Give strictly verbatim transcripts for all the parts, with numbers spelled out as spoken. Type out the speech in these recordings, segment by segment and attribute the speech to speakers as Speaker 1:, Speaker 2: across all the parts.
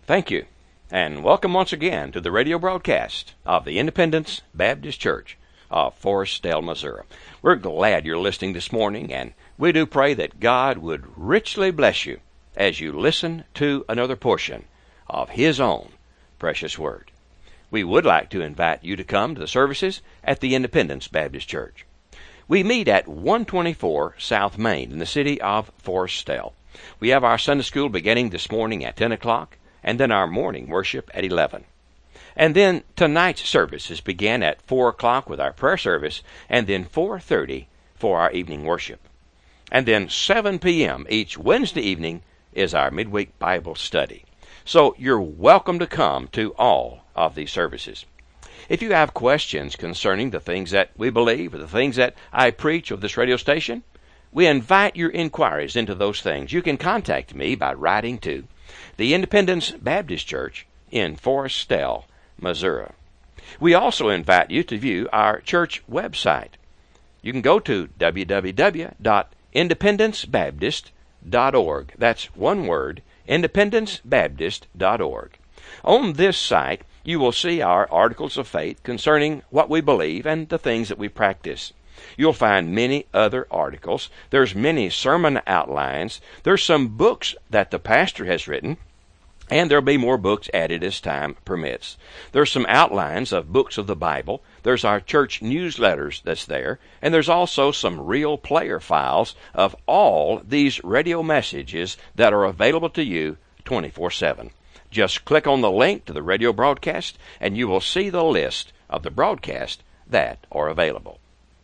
Speaker 1: Thank you, and welcome once again to the radio broadcast of the Independence Baptist Church of Forestdale, Missouri. We're glad you're listening this morning, and we do pray that God would richly bless you as you listen to another portion of His own precious Word. We would like to invite you to come to the services at the Independence Baptist Church. We meet at one twenty-four South Main in the city of Forestdale. We have our Sunday school beginning this morning at ten o'clock, and then our morning worship at eleven. And then tonight's services begin at four o'clock with our prayer service, and then four thirty for our evening worship. And then seven p.m. each Wednesday evening is our midweek Bible study. So you're welcome to come to all of these services. If you have questions concerning the things that we believe or the things that I preach of this radio station, we invite your inquiries into those things. You can contact me by writing to the Independence Baptist Church in Forestdale, Missouri. We also invite you to view our church website. You can go to w w w dot independence baptist dot org. That's one word, independence baptist dot org. On this site, you will see our articles of faith concerning what we believe and the things that we practice. You'll find many other articles. There's many sermon outlines. There's some books that the pastor has written, and there'll be more books added as time permits. There's some outlines of books of the Bible. There's our church newsletters that's there, and there's also some real player files of all these radio messages that are available to you twenty-four seven. Just click on the link to the radio broadcast, and you will see the list of the broadcasts that are available.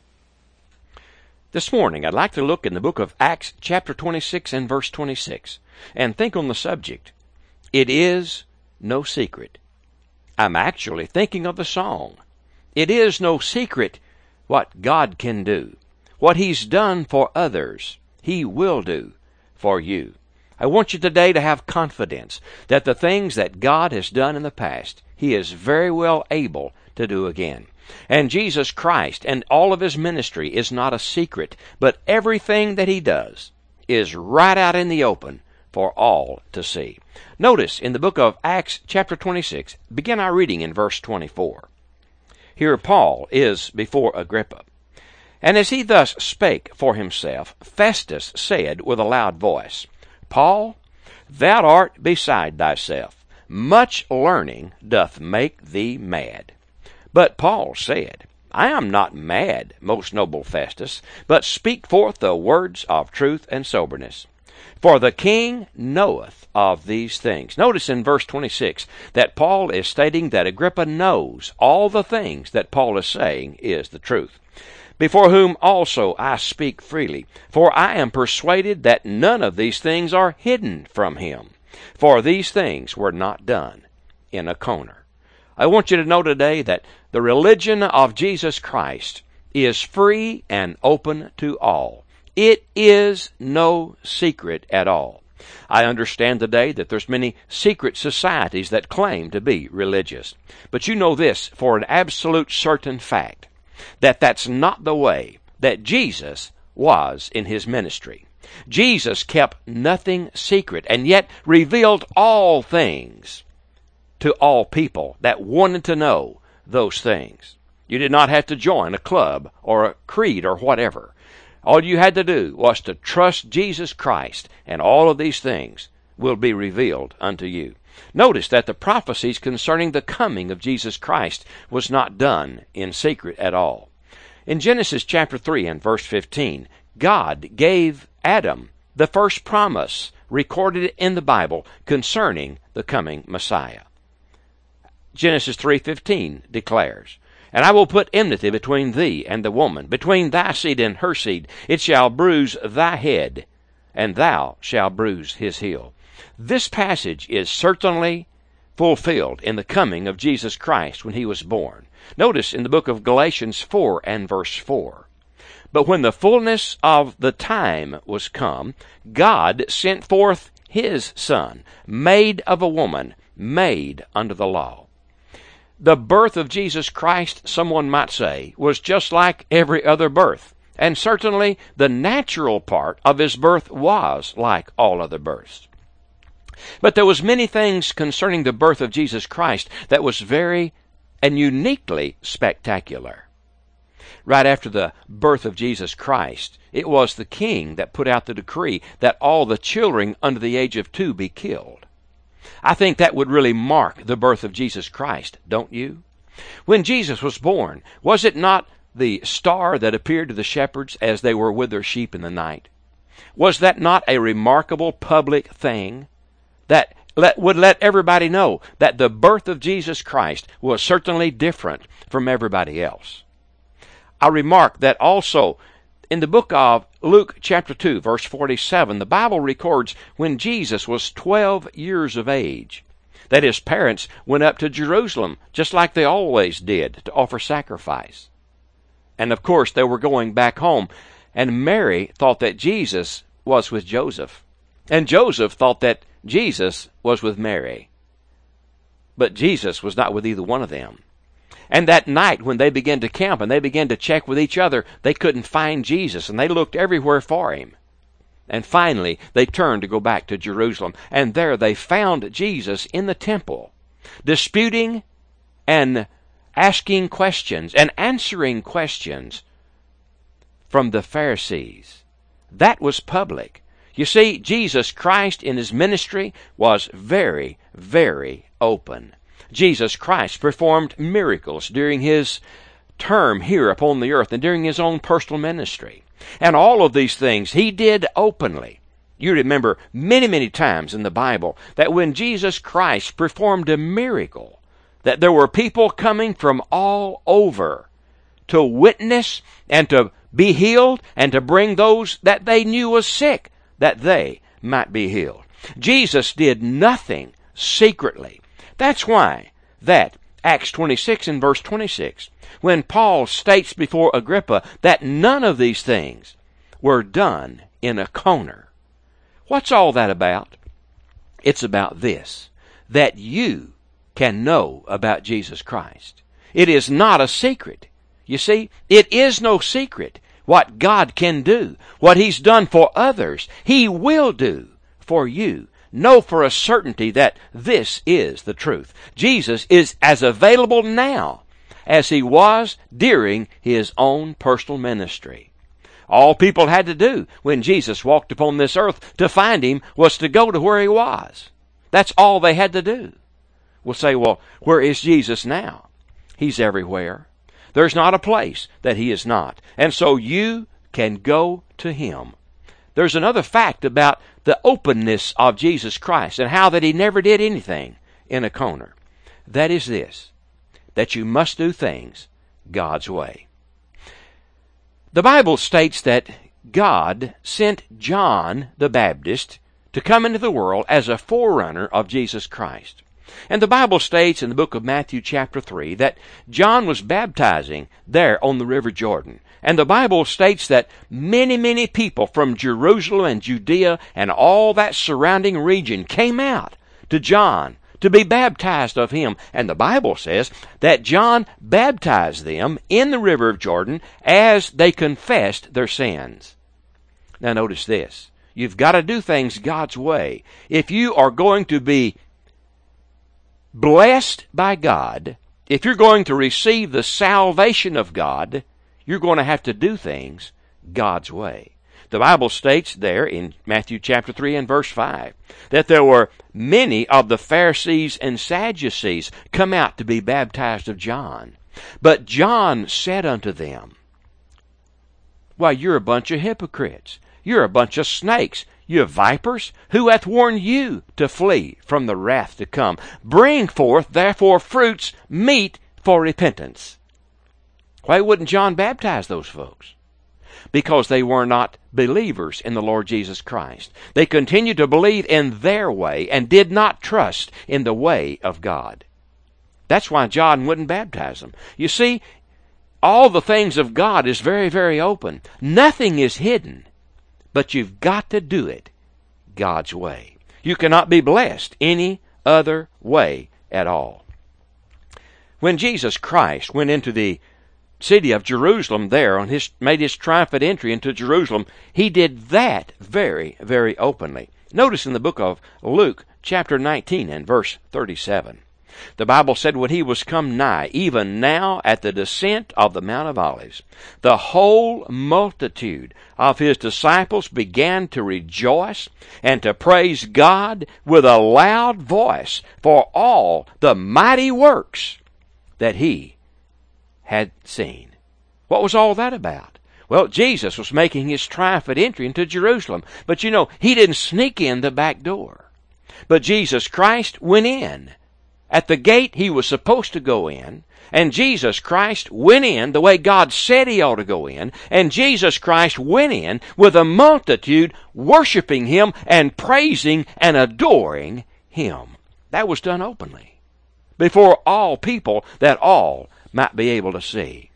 Speaker 1: This morning, I'd like to look in the book of Acts, chapter twenty-six and verse twenty-six, and think on the subject, It is no secret. I'm actually thinking of the song. It is no secret what God can do. What He's done for others, He will do for you. I want you today to have confidence that the things that God has done in the past, He is very well able to do again. And Jesus Christ and all of His ministry is not a secret, but everything that He does is right out in the open for all to see. Notice in the book of Acts chapter twenty-six, begin our reading in verse twenty-four. Here Paul is before Agrippa. And as he thus spake for himself, Festus said with a loud voice, Paul, thou art beside thyself. Much learning doth make thee mad. But Paul said, I am not mad, most noble Festus, but speak forth the words of truth and soberness. For the king knoweth of these things. Notice in verse twenty-six that Paul is stating that Agrippa knows all the things that Paul is saying is the truth. Before whom also I speak freely, for I am persuaded that none of these things are hidden from him. For these things were not done in a corner. I want you to know today that the religion of Jesus Christ is free and open to all. It is no secret at all. I understand today that there's many secret societies that claim to be religious. But you know this for an absolute certain fact, that that's not the way that Jesus was in His ministry. Jesus kept nothing secret and yet revealed all things to all people that wanted to know those things. You did not have to join a club or a creed or whatever. All you had to do was to trust Jesus Christ, and all of these things will be revealed unto you. Notice that the prophecies concerning the coming of Jesus Christ was not done in secret at all. In Genesis chapter three and verse fifteen, God gave Adam the first promise recorded in the Bible concerning the coming Messiah. Genesis three fifteen declares, And I will put enmity between thee and the woman, between thy seed and her seed. It shall bruise thy head, and thou shalt bruise his heel. This passage is certainly fulfilled in the coming of Jesus Christ when He was born. Notice in the book of Galatians four and verse four. But when the fullness of the time was come, God sent forth His Son, made of a woman, made under the law. The birth of Jesus Christ, someone might say, was just like every other birth. And certainly the natural part of His birth was like all other births. But there was many things concerning the birth of Jesus Christ that was very and uniquely spectacular. Right after the birth of Jesus Christ, it was the king that put out the decree that all the children under the age of two be killed. I think that would really mark the birth of Jesus Christ, don't you? When Jesus was born, was it not the star that appeared to the shepherds as they were with their sheep in the night? Was that not a remarkable public thing that let, would let everybody know that the birth of Jesus Christ was certainly different from everybody else? I remark that also in the book of Luke chapter two, verse forty-seven, the Bible records when Jesus was twelve years of age, that his parents went up to Jerusalem, just like they always did, to offer sacrifice. And of course, they were going back home, and Mary thought that Jesus was with Joseph, and Joseph thought that Jesus was with Mary. But Jesus was not with either one of them. And that night when they began to camp and they began to check with each other, they couldn't find Jesus, and they looked everywhere for him. And finally, they turned to go back to Jerusalem, and there they found Jesus in the temple, disputing and asking questions and answering questions from the Pharisees. That was public. You see, Jesus Christ in his ministry was very, very open. Jesus Christ performed miracles during his term here upon the earth and during his own personal ministry. And all of these things he did openly. You remember many, many times in the Bible that when Jesus Christ performed a miracle, that there were people coming from all over to witness and to be healed and to bring those that they knew was sick, that they might be healed. Jesus did nothing secretly. That's why that Acts twenty-six and verse twenty-six, when Paul states before Agrippa that none of these things were done in a corner. What's all that about? It's about this, that you can know about Jesus Christ. It is not a secret. You see, it is no secret what God can do, what he's done for others, he will do for you. Know for a certainty that this is the truth. Jesus is as available now as he was during his own personal ministry. All people had to do when Jesus walked upon this earth to find him was to go to where he was. That's all they had to do. We'll say, well, where is Jesus now? He's everywhere. There's not a place that he is not. And so you can go to him. There's another fact about the openness of Jesus Christ and how that he never did anything in a corner. That is this, that you must do things God's way. The Bible states that God sent John the Baptist to come into the world as a forerunner of Jesus Christ. And the Bible states in the book of Matthew chapter three that John was baptizing there on the river Jordan. And the Bible states that many, many people from Jerusalem and Judea and all that surrounding region came out to John to be baptized of him. And the Bible says that John baptized them in the river of Jordan as they confessed their sins. Now notice this. You've got to do things God's way. If you are going to be blessed by God, if you're going to receive the salvation of God, you're going to have to do things God's way. The Bible states there in Matthew chapter three and verse five that there were many of the Pharisees and Sadducees come out to be baptized of John. But John said unto them, "Why, you're a bunch of hypocrites. You're a bunch of snakes. You vipers, who hath warned you to flee from the wrath to come? Bring forth therefore fruits meet for repentance." Why wouldn't John baptize those folks? Because they were not believers in the Lord Jesus Christ. They continued to believe in their way and did not trust in the way of God. That's why John wouldn't baptize them. You see, all the things of God is very, very open. Nothing is hidden. But you've got to do it God's way. You cannot be blessed any other way at all. When Jesus Christ went into the city of Jerusalem there, on his made his triumphant entry into Jerusalem, he did that very, very openly. Notice in the book of Luke, chapter nineteen and verse thirty-seven. The Bible said, when he was come nigh, even now at the descent of the Mount of Olives, the whole multitude of his disciples began to rejoice and to praise God with a loud voice for all the mighty works that he had seen. What was all that about? Well, Jesus was making his triumphant entry into Jerusalem. But you know, he didn't sneak in the back door. But Jesus Christ went in. At the gate he was supposed to go in, and Jesus Christ went in the way God said he ought to go in, and Jesus Christ went in with a multitude worshiping him and praising and adoring him. That was done openly, before all people, that all might be able to see.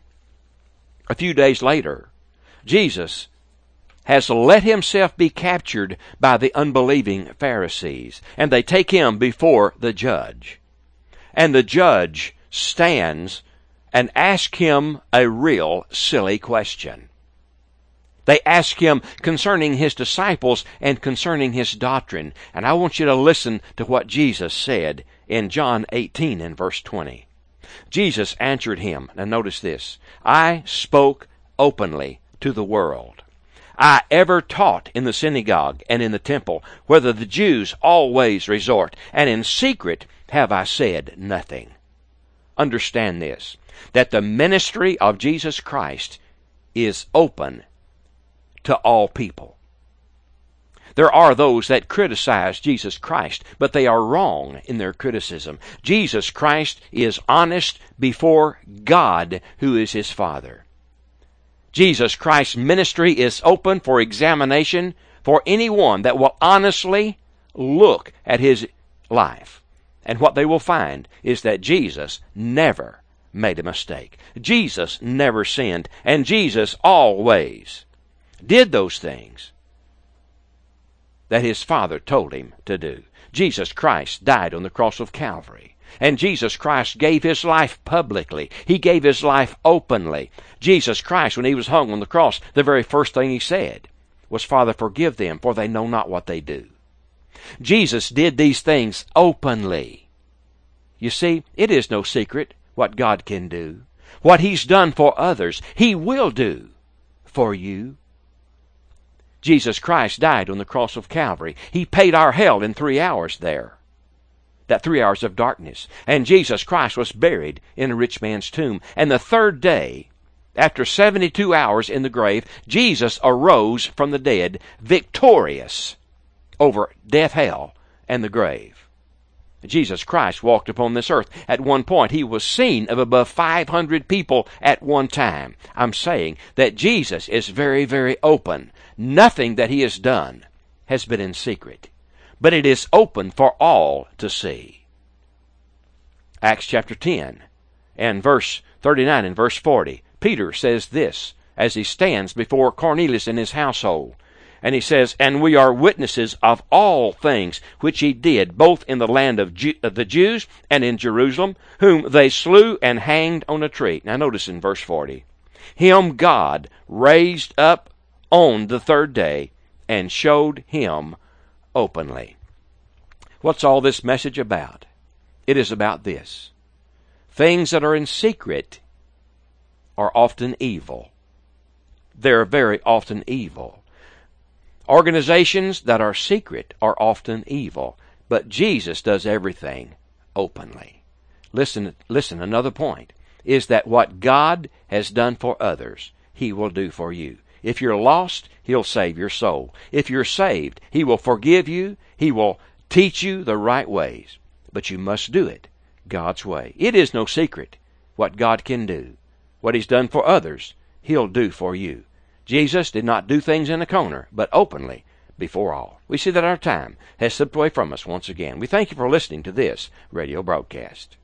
Speaker 1: A few days later, Jesus has let himself be captured by the unbelieving Pharisees, and they take him before the judge. And the judge stands and asks him a real silly question. They ask him concerning his disciples and concerning his doctrine. And I want you to listen to what Jesus said in John eighteen and verse twenty. Jesus answered him, now notice this, I spoke openly to the world. I ever taught in the synagogue and in the temple, whether the Jews always resort, and in secret have I said nothing. Understand this, that the ministry of Jesus Christ is open to all people. There are those that criticize Jesus Christ, but they are wrong in their criticism. Jesus Christ is honest before God, who is his Father. Jesus Christ's ministry is open for examination for anyone that will honestly look at his life. And what they will find is that Jesus never made a mistake. Jesus never sinned. And Jesus always did those things that his Father told him to do. Jesus Christ died on the cross of Calvary. And Jesus Christ gave his life publicly. He gave his life openly. Jesus Christ, when he was hung on the cross, the very first thing he said was, Father, forgive them, for they know not what they do. Jesus did these things openly. You see, it is no secret what God can do. What he's done for others, he will do for you. Jesus Christ died on the cross of Calvary. He paid our hell in three hours there. That three hours of darkness. And Jesus Christ was buried in a rich man's tomb. And the third day, after seventy-two hours in the grave, Jesus arose from the dead, victorious over death, hell, and the grave. Jesus Christ walked upon this earth. At one point, he was seen of above five hundred people at one time. I'm saying that Jesus is very, very open. Nothing that he has done has been in secret, but it is open for all to see. Acts chapter ten and verse thirty-nine and verse forty. Peter says this as he stands before Cornelius and his household. And he says, and we are witnesses of all things which he did, both in the land of, Ju- of the Jews and in Jerusalem, whom they slew and hanged on a tree. Now notice in verse forty. Him God raised up on the third day and showed him openly. What's all this message about? It is about this. Things that are in secret are often evil. They're very often evil. Organizations that are secret are often evil, but Jesus does everything openly. Listen, listen, another point is that what God has done for others, he will do for you. If you're lost, he'll save your soul. If you're saved, he will forgive you. He will teach you the right ways. But you must do it God's way. It is no secret what God can do. What he's done for others, he'll do for you. Jesus did not do things in a corner, but openly before all. We see that our time has slipped away from us once again. We thank you for listening to this radio broadcast.